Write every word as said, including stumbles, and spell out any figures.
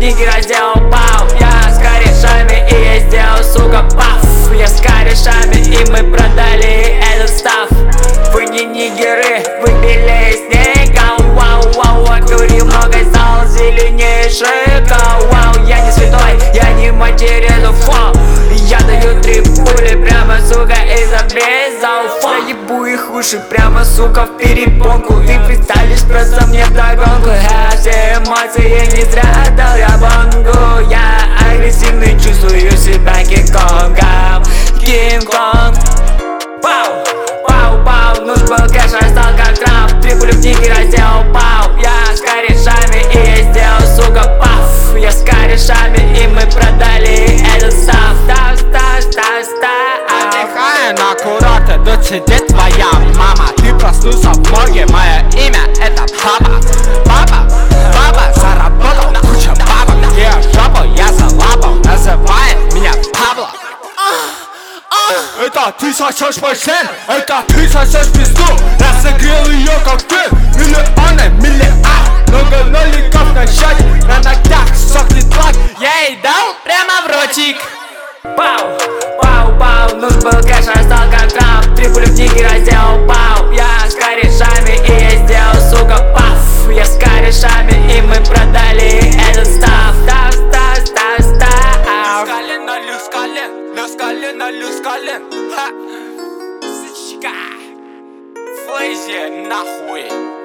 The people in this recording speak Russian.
книги раздел пау. Я с корешами и я сделал, сука, паф. Я с корешами и мы продали этот став. Вы не нигеры, вы белее снега. Вау, вау, окурил много, стал зеленее шика. Вау, я не святой, я не материал, фу. Я даю три пули прямо, сука, из обрезал. Заебу их уши прямо, сука, в перепонку. Ты представишь просто мне вдогонку. Я все эмоции не зря дал я бонгу. Я агрессивный, чувствую себя Кинг-Конгом. Кинг-Конг. Пау, пау, пау, нужен был кэш, а стал как Трамп. Три пули в книге раздел пау. Я с корешами и я сделал, сука, паф. Я с корешами и мы продали этот став. Став, став, став, став. Отдыхаю на курорте, тут сидит твоя мама. Ты проснулся в морге, мое имя это папа. Папа, папа, заработал куча бабок. Ее жопу я залапал, называет меня Пабло. Это ты сосешь мой член, это ты сосешь пизду. Разогрел ее как ты, миллионы, миллиард. Много ноликов на счете, на ногтях сохнет лак. Я ей дал прямо в ротик. Пау, пау, пау, нужен был кэш, а стал как Трамп. Три пули в книге раздел пау. Я с корешами и я сделал, сука, паф. Я с корешами и мы продали этот став. Став, став, став, став. Люскален на люскален, люскален на люскален. Ха, сучка, флэзи нахуй.